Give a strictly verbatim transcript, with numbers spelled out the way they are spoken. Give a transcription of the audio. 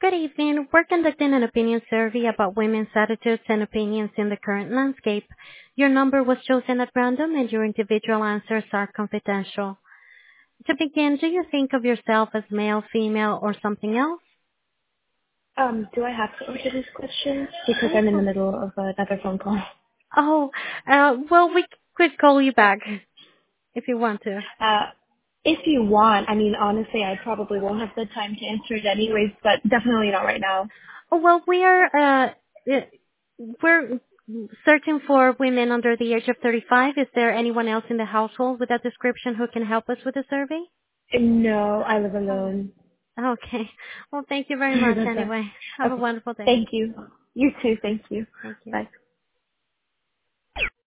Good evening. We're conducting an opinion survey about women's attitudes and opinions in the current landscape. Your number was chosen at random and your individual answers are confidential. To begin, do you think of yourself as male, female, or something else? Um, do I have to answer these questions? Because I'm in the middle of another phone call. Oh, uh, well, we could call you back if you want to. Uh, if you want, I mean, honestly, I probably won't have the time to answer it anyways, but definitely not right now. Oh, well, we are, uh, uh, we're searching for women under the age of thirty-five. Is there anyone else in the household with that description who can help us with the survey? No, I live Oh. alone. Okay. Well, thank you very Sorry much about that. anyway. Have a Okay. wonderful day. Thank you. You too. Thank you. Thank you. Bye.